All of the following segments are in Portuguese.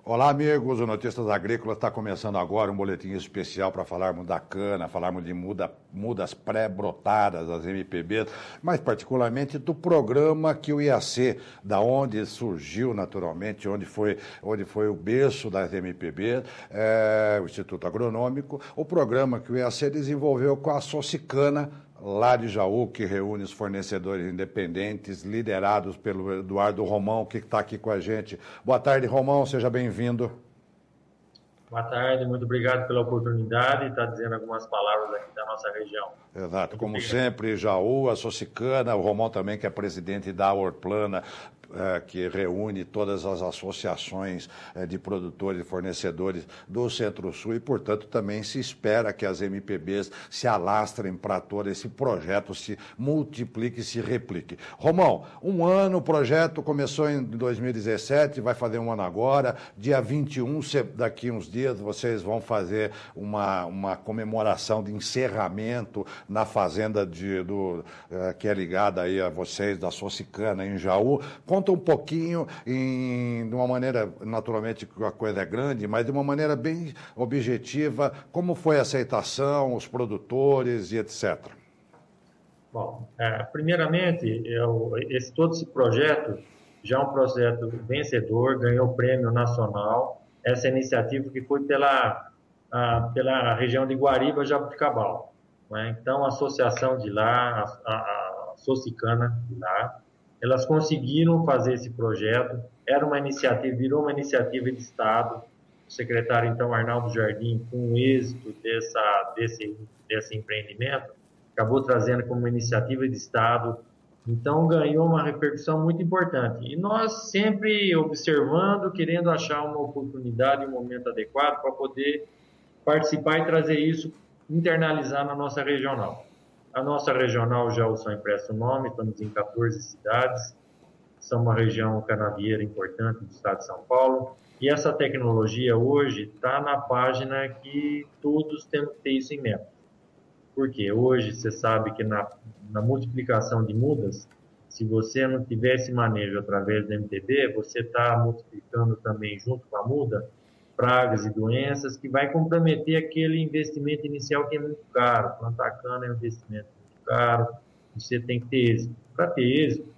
Olá, amigos. O Notícias Agrícolas está começando agora um boletim especial para falarmos da cana, falarmos de mudas pré-brotadas, as MPBs, mas particularmente do programa que o IAC, da onde surgiu naturalmente, onde foi o berço das MPBs, o Instituto Agronômico, o programa que o IAC desenvolveu com a Socicana, lá de Jaú, que reúne os fornecedores independentes, liderados pelo Eduardo Romão, que está aqui com a gente. Boa tarde, Romão, seja bem-vindo. Boa tarde, muito obrigado pela oportunidade de estar dizendo algumas palavras aqui da nossa região. Exato, como sempre, Jaú, a Socicana, o Romão também, que é presidente da Orplana, que reúne todas as associações de produtores e fornecedores do Centro-Sul e, portanto, também se espera que as MPBs se alastrem para todo esse projeto, se multiplique e se replique. Romão, o projeto começou em 2017, vai fazer um ano agora, dia 21, daqui uns dias, vocês vão fazer uma comemoração de encerramento na fazenda que é ligada aí a vocês, da Socicana, em Jaú. Conta um pouquinho, de uma maneira, naturalmente a coisa é grande, mas de uma maneira bem objetiva, como foi a aceitação, os produtores e etc. Bom, primeiramente, todo esse projeto já é um projeto vencedor, ganhou prêmio nacional, essa iniciativa que foi pela região de Guariba, Jaboticabal, né? Então, a associação de lá, a Socicana de lá, elas conseguiram fazer esse projeto, virou uma iniciativa de Estado. O secretário, então, Arnaldo Jardim, com o êxito desse empreendimento, acabou trazendo como uma iniciativa de Estado, então ganhou uma repercussão muito importante. E nós sempre observando, querendo achar uma oportunidade, um momento adequado para poder participar e trazer isso, internalizar na nossa regional. A nossa regional já o som empresta o nome, estamos em 14 cidades, são uma região canavieira importante do estado de São Paulo, e essa tecnologia hoje está na página que todos temos que ter isso em mente. Porque hoje você sabe que na multiplicação de mudas, se você não tiver esse manejo através do MPB, você está multiplicando também junto com a muda pragas e doenças que vai comprometer aquele investimento inicial que é muito caro. Plantar cana é um investimento muito caro, você tem que ter êxito. Para ter êxito,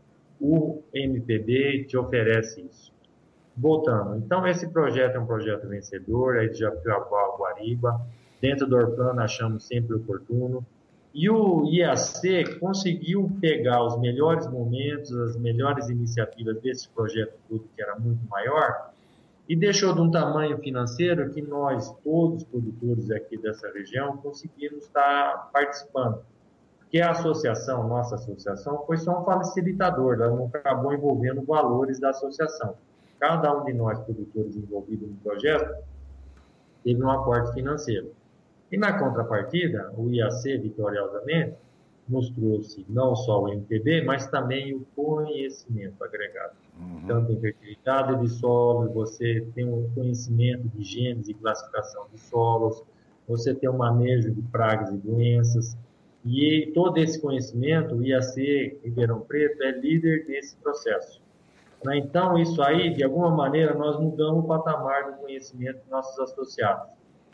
o MPB te oferece isso. Voltando, então esse projeto é um projeto vencedor, é de Jaboticabal, Guariba, dentro do Orplana achamos sempre oportuno, e o IAC conseguiu pegar os melhores momentos, as melhores iniciativas desse projeto tudo, que era muito maior, e deixou de um tamanho financeiro que nós, todos os produtores aqui dessa região, conseguimos estar participando. Porque a associação, nossa associação, foi só um facilitador, ela não acabou envolvendo valores da associação. Cada um de nós, produtores envolvidos no projeto, teve um aporte financeiro. E na contrapartida, o IAC, vitoriosamente, nos trouxe não só o MPB, mas também o conhecimento agregado. Tanto em fertilidade de solos, você tem um conhecimento de genes e classificação de solos, você tem um manejo de pragas e doenças, e todo esse conhecimento, o IAC Ribeirão Preto é líder desse processo. Então, isso aí, de alguma maneira, nós mudamos o patamar do conhecimento dos nossos associados.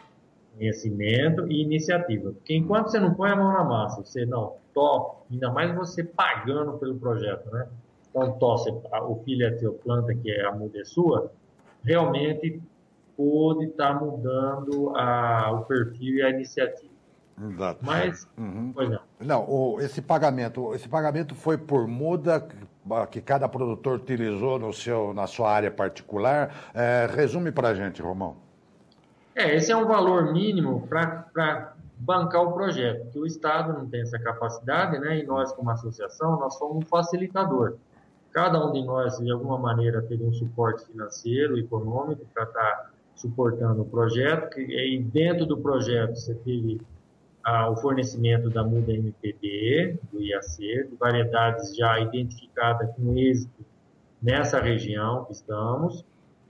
Conhecimento e iniciativa. Porque enquanto você não põe a mão na massa, você não toca, ainda mais você pagando pelo projeto, né? Então, tosse, o filho é teu, planta, que é a muda é sua, realmente pode estar mudando o perfil e a iniciativa. Exato. Mas, pois não. Não, esse pagamento foi por muda que cada produtor utilizou na sua área particular. Resume para a gente, Romão. Esse é um valor mínimo para bancar o projeto, porque o Estado não tem essa capacidade, né? E nós, como associação, nós somos um facilitador. Cada um de nós, de alguma maneira, teve um suporte financeiro, econômico, para estar suportando o projeto, e dentro do projeto você teve o fornecimento da muda MPB, do IAC, de variedades já identificadas com êxito nessa região que estamos.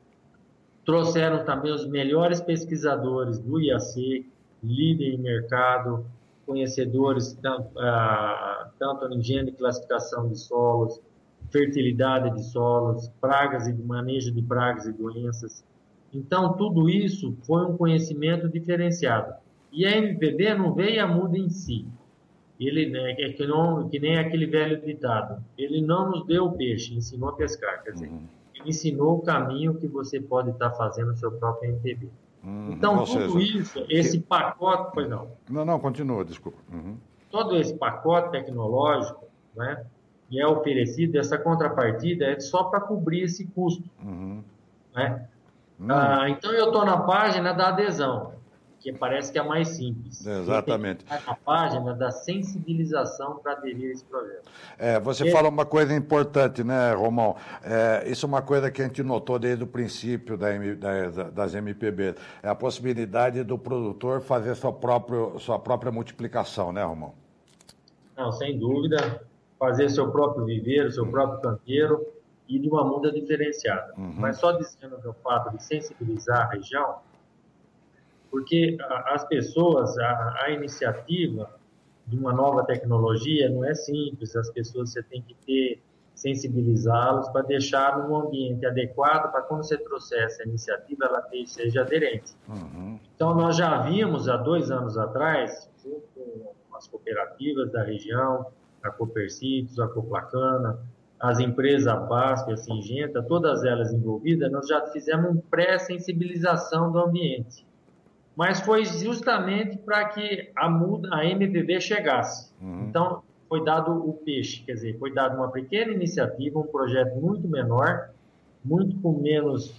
Trouxeram também os melhores pesquisadores do IAC, líder em mercado, conhecedores tanto em higiene e classificação de solos, fertilidade de solos, pragas e manejo de pragas e doenças. Então, tudo isso foi um conhecimento diferenciado. E a MPB não veio a muda em si. Ele, né, que nem aquele velho ditado, ele não nos deu o peixe, ensinou a pescar. Quer dizer, ele ensinou o caminho que você pode estar fazendo no seu próprio MPB. Então, Ou tudo seja, isso, esse pacote, pois não, não, continua, desculpa. todo esse pacote tecnológico, né, que é oferecido, essa contrapartida é só para cobrir esse custo. Né? Então, eu estou na página da adesão, que parece que é a mais simples. Exatamente. Eu tenho que estar na página da sensibilização para aderir a esse projeto. Você fala uma coisa importante, né, Romão? Isso é uma coisa que a gente notou desde o princípio das MPB. É a possibilidade do produtor fazer sua própria multiplicação, né, Romão? Não, sem dúvida, fazer seu próprio viveiro, seu próprio canteiro e de uma muda diferenciada. Mas só dizendo que o fato de sensibilizar a região, porque as pessoas, a iniciativa de uma nova tecnologia não é simples, as pessoas você tem que sensibilizá-los para deixar num ambiente adequado para quando você trouxer essa iniciativa ela seja aderente. Então nós já vimos há 2 anos atrás, junto com as cooperativas da região, a Copercitos, a Coplacana, as empresas, a BASF, a Singenta, todas elas envolvidas, nós já fizemos uma pré-sensibilização do ambiente. Mas foi justamente para que a MPB chegasse. Então, foi dado o peixe, quer dizer, foi dado uma pequena iniciativa, um projeto muito menor, muito com menos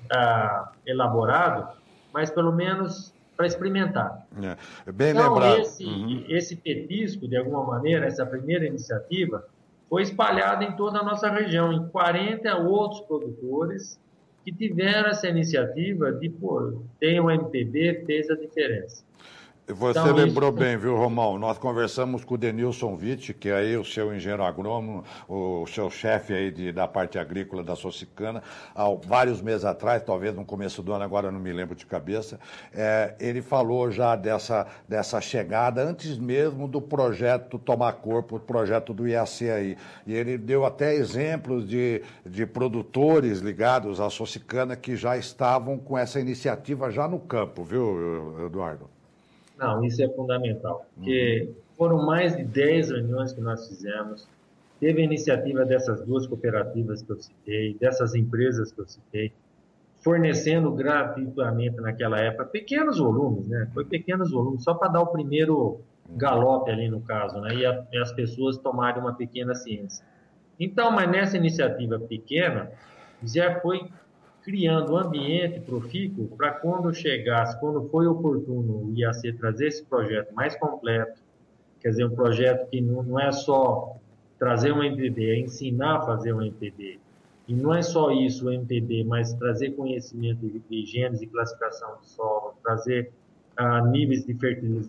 elaborado, mas pelo menos para experimentar. Bem então, lembrado. Esse petisco, de alguma maneira, essa primeira iniciativa, foi espalhada em toda a nossa região, em 40 outros produtores que tiveram essa iniciativa de, tem o MPB, fez a diferença. Você então, lembrou bem, viu, Romão? Nós conversamos com o Denilson Witt, que é aí o seu engenheiro agrônomo, o seu chefe aí da parte agrícola da Socicana, há vários meses atrás, talvez no começo do ano, agora não me lembro de cabeça, ele falou já dessa chegada, antes mesmo do projeto tomar corpo, o projeto do IAC aí. E ele deu até exemplos de produtores ligados à Socicana que já estavam com essa iniciativa já no campo, viu, Eduardo? Não, isso é fundamental, porque foram mais de 10 reuniões que nós fizemos, teve a iniciativa dessas 2 cooperativas que eu citei, dessas empresas que eu citei, fornecendo gratuitamente naquela época pequenos volumes, né? Foi pequenos volumes, só para dar o primeiro galope ali no caso, né? E as pessoas tomarem uma pequena ciência. Então, mas nessa iniciativa pequena, já foi criando um ambiente profícuo para quando chegasse, quando foi oportuno o IAC trazer esse projeto mais completo, quer dizer, um projeto que não é só trazer um MPB, é ensinar a fazer um MPB. E não é só isso o MPB, mas trazer conhecimento de genes e classificação de solo, trazer níveis de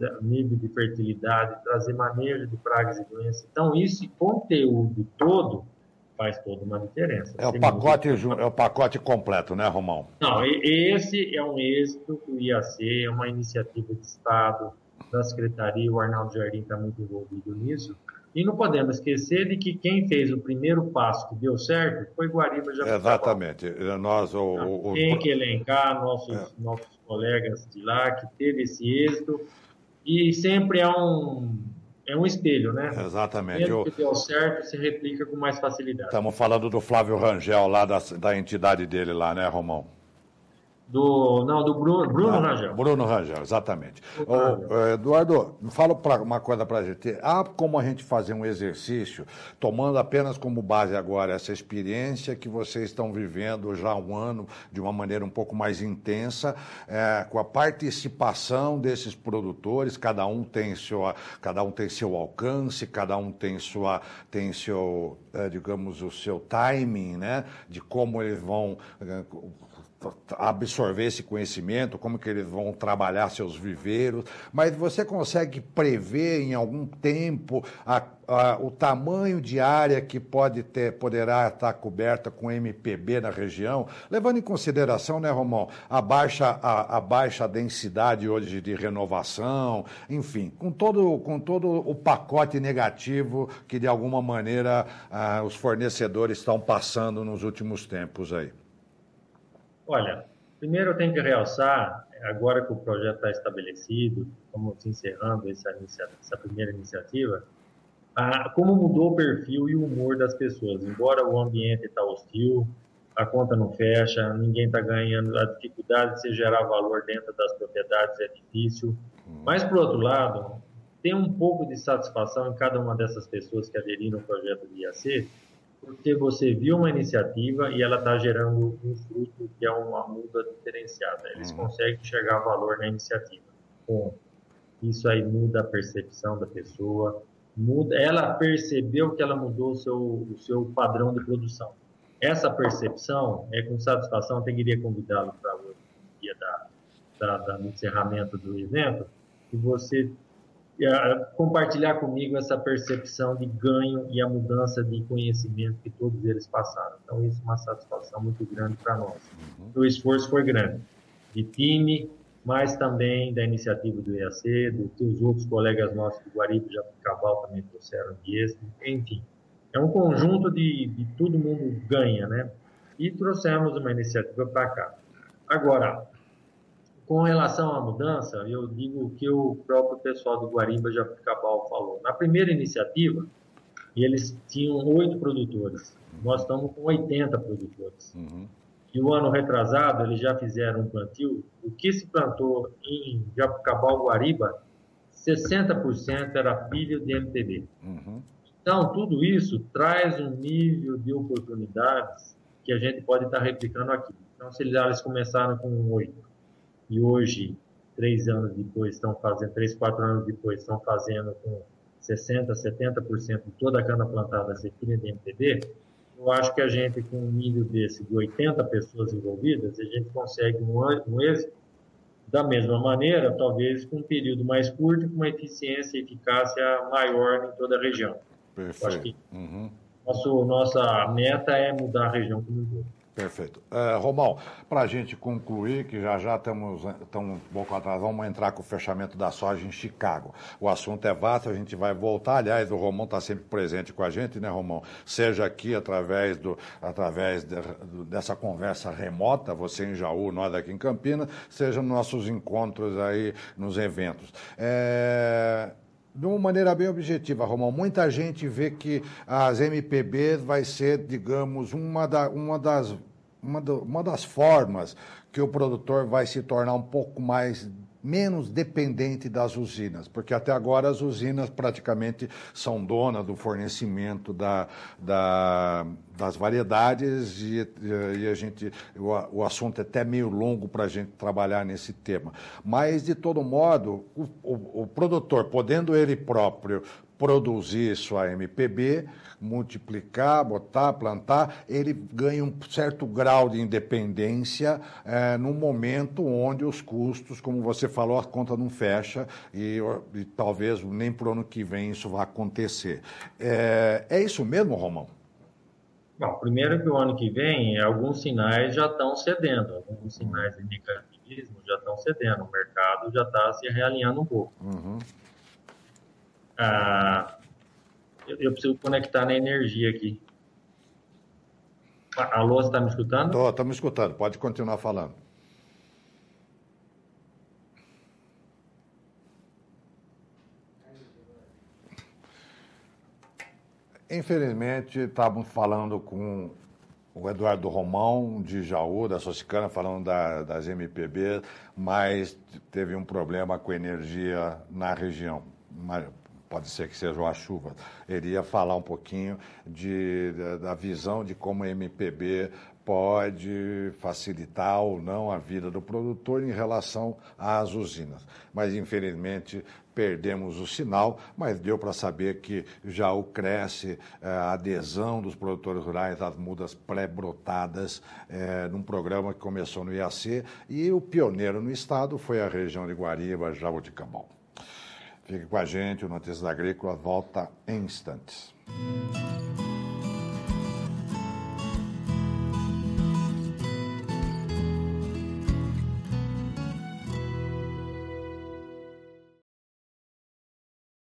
fertilidade, trazer manejo de pragas e doenças. Então, esse conteúdo todo faz toda uma diferença. É o pacote completo, né, Romão? Não, esse é um êxito do IAC, é uma iniciativa de Estado, da Secretaria, o Arnaldo Jardim está muito envolvido nisso, e não podemos esquecer de que quem fez o primeiro passo que deu certo foi Guariba Jabuticabal. Exatamente. Tem que elencar nossos colegas de lá, que teve esse êxito, e sempre é um espelho, né? Exatamente. Mesmo que deu certo, se replica com mais facilidade. Estamos falando do Flávio Rangel, lá da entidade dele lá, né, Romão? Do Bruno Rangel. Bruno Rangel, exatamente. Eduardo, fala uma coisa para a gente. Há como a gente fazer um exercício, tomando apenas como base agora essa experiência que vocês estão vivendo já há um ano, de uma maneira um pouco mais intensa, com a participação desses produtores, cada um tem seu alcance, cada um tem seu, digamos, o seu timing, né, de como eles vão absorver esse conhecimento, como que eles vão trabalhar seus viveiros, mas você consegue prever em algum tempo o tamanho de área que poderá estar coberta com MPB na região, levando em consideração, né, Romão, a baixa densidade hoje de renovação, enfim, com todo o pacote negativo que de alguma maneira os fornecedores estão passando nos últimos tempos aí. Olha, Primeiro, eu tenho que realçar, agora que o projeto está estabelecido, estamos encerrando essa primeira iniciativa, como mudou o perfil e o humor das pessoas. Embora o ambiente está hostil, a conta não fecha, ninguém está ganhando, a dificuldade de se gerar valor dentro das propriedades é difícil. Mas, por outro lado, tem um pouco de satisfação em cada uma dessas pessoas que aderiram ao projeto de IAC, porque você viu uma iniciativa e ela está gerando um fruto que é uma muda diferenciada. Eles conseguem enxergar valor na iniciativa. Bom, isso aí muda a percepção da pessoa, ela percebeu que ela mudou o seu padrão de produção. Essa percepção, com satisfação, eu queria convidá-lo para o dia do encerramento do evento, e você compartilhar comigo essa percepção de ganho e a mudança de conhecimento que todos eles passaram. Então, isso é uma satisfação muito grande para nós. O esforço foi grande, de time, mas também da iniciativa do IAC, dos outros colegas nossos do Guariba e Jabuticabal também trouxeram disso, enfim. É um conjunto de todo mundo ganha, né? E trouxemos uma iniciativa para cá. Agora, com relação à mudança, eu digo o que o próprio pessoal do Guariba Jabuticabal falou. Na primeira iniciativa, eles tinham 8 produtores. Nós estamos com 80 produtores. E o ano retrasado, eles já fizeram um plantio. O que se plantou em Jabuticabal, Guariba, 60% era filho de MPB. Então, tudo isso traz um nível de oportunidades que a gente pode estar replicando aqui. Então, se eles começaram com 8, e hoje, 3 anos depois, 4 anos depois, estão fazendo com 60%, 70% de toda a cana plantada ser filha de MPB, eu acho que a gente, com um nível desse de 80 pessoas envolvidas, a gente consegue um êxito da mesma maneira, talvez com um período mais curto, com uma eficiência e eficácia maior em toda a região. Perfeito. Eu acho que nossa meta é mudar a região como um todo. Perfeito. Romão, para a gente concluir, que já estamos um pouco atrás, vamos entrar com o fechamento da soja em Chicago. O assunto é vasto, a gente vai voltar. Aliás, o Romão está sempre presente com a gente, né, Romão? Seja aqui através dessa conversa remota, você em Jaú, nós aqui em Campinas, seja nos nossos encontros aí, nos eventos. De uma maneira bem objetiva, Romão, muita gente vê que as MPBs vai ser, digamos, uma das formas que o produtor vai se tornar um pouco menos dependente das usinas, porque até agora as usinas praticamente são donas do fornecimento das variedades e o assunto é até meio longo para a gente trabalhar nesse tema. Mas, de todo modo, o produtor, podendo ele próprio produzir sua MPB, multiplicar, plantar, ele ganha um certo grau de independência num momento onde os custos, como você falou, a conta não fecha e talvez nem para o ano que vem isso vá acontecer. É isso mesmo, Romão? Bom, primeiro que o ano que vem, alguns sinais já estão cedendo, alguns sinais de negativismo já estão cedendo, o mercado já está se realinhando um pouco. Eu preciso conectar na energia aqui. Alô, você está me escutando? Estou me escutando, pode continuar falando. Infelizmente, estávamos falando com o Eduardo Romão, de Jaú, da Socicana, falando das MPB, mas teve um problema com energia na região. Pode ser que seja a chuva. Ele ia falar um pouquinho da visão de como a MPB pode facilitar ou não a vida do produtor em relação às usinas. Mas, infelizmente, perdemos o sinal, mas deu para saber que já cresce a adesão dos produtores rurais às mudas pré-brotadas num programa que começou no IAC, e o pioneiro no estado foi a região de Guariba, Jabuticabal. Fique com a gente, o Notícias Agrícolas volta em instantes.